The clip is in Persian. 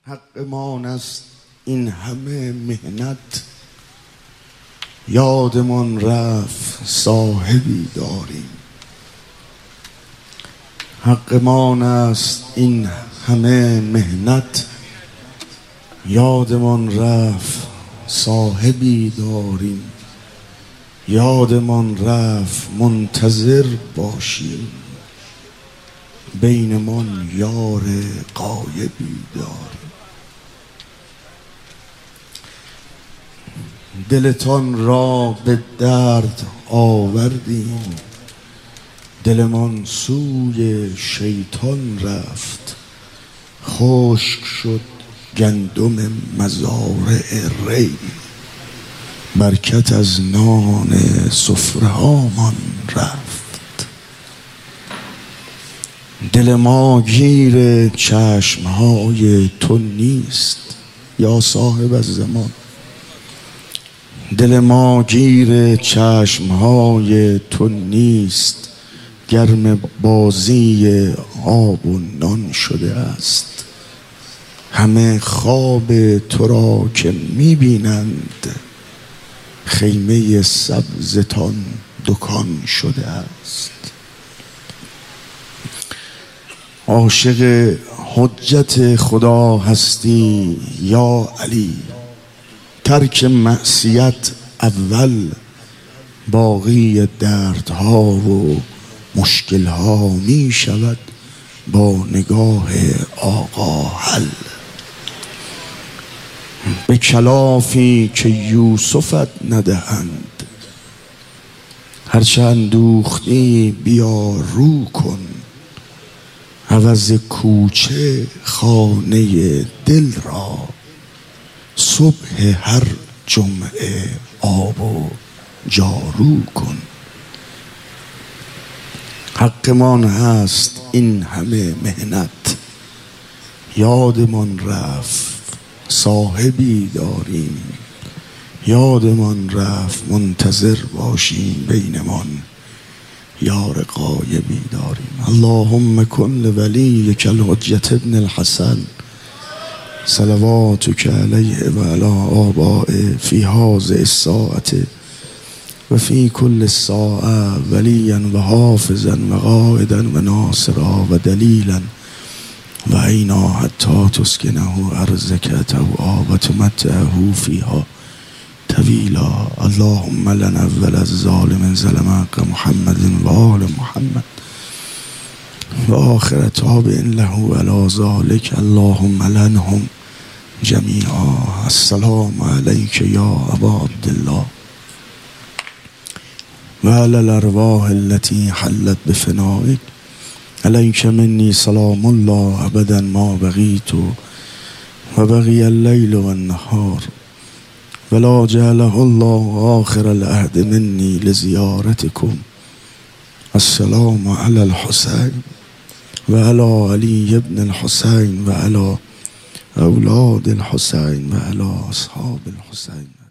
حقمان است این همه مهنت، یادمان رفت صاحبی داریم. حقمان است این همه مهنت، یادمان رفت صاحبی داریم. یادمان رفت منتظر باشیم، بینمان یار غایبی داریم. دلتان را به درد آوردیم، دلمان سوی شیطان رفت. خشک شد گندم مزارع ری، برکت از نان سفره هامان رفت. دل ما گیر چشمهای تو نیست یا صاحب الزمان، دل ما گیر چشمهای تو نیست. گرم بازی آب و نان شده است، همه خواب تو را که میبینند، خیمه سبزتان دکان شده است. عاشق حجت خدا هستی یا علی، ترک معصیت اول، باقی دردها و مشکلها می شود با نگاه آقا حل. به کلافی که یوسفت ندهند، هرچه اندوختی بیا رو کن. عوض کوچه خانه دل را، صبح هر جمعه آب و جارو کن. حقمان هست این همه مهنت، یادمان رفت صاحبی داریم. یادمان رفت منتظر باشیم، بینمان یار غایبی داریم. اللهم کن لولیک الحجة ابن الحسن صلواتک علیه و علی آبائه فی هذه الساعة و فی کل ساعة ولیا و حافظا و قائدا و ناصرا و دلیلا و عینا حتی تسکنه ارضک طوعا و تمتعه فیها طویلا. اللهم لن اول الظالم ظلم حق محمد و آل محمد و آخر تابع له علی ذلک. اللهم لنهم جمیعا. السلام علیک یا ابا عبدالله و علی الارواح التي حلت بفنائک. علیک منی سلام الله ابدا ما بقیت و بقی اللیل و النهار ولا جعله الله آخر العهد منی لزیارتکم. السلام علی الحسین و علی علی ابن الحسین و علی اولاد الحسین و علی اصحاب الحسین.